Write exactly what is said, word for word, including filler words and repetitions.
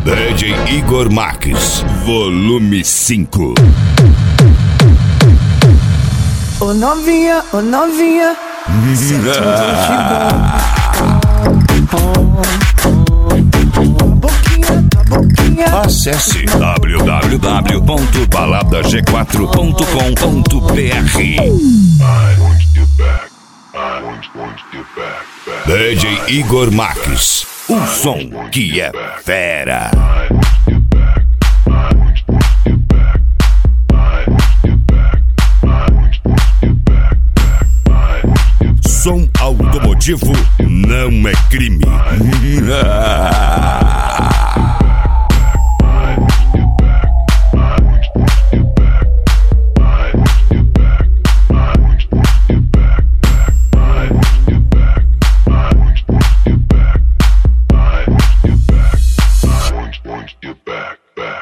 D J Igor Marques, volume cinco. Ô novinha, ô novinha, isso é tudo de bom. Boquinha, tua boquinha. Acesse w w w ponto balada g quatro ponto com ponto b r. D J Igor Marques, o som que é fera. Som automotivo não é crime. Back, back.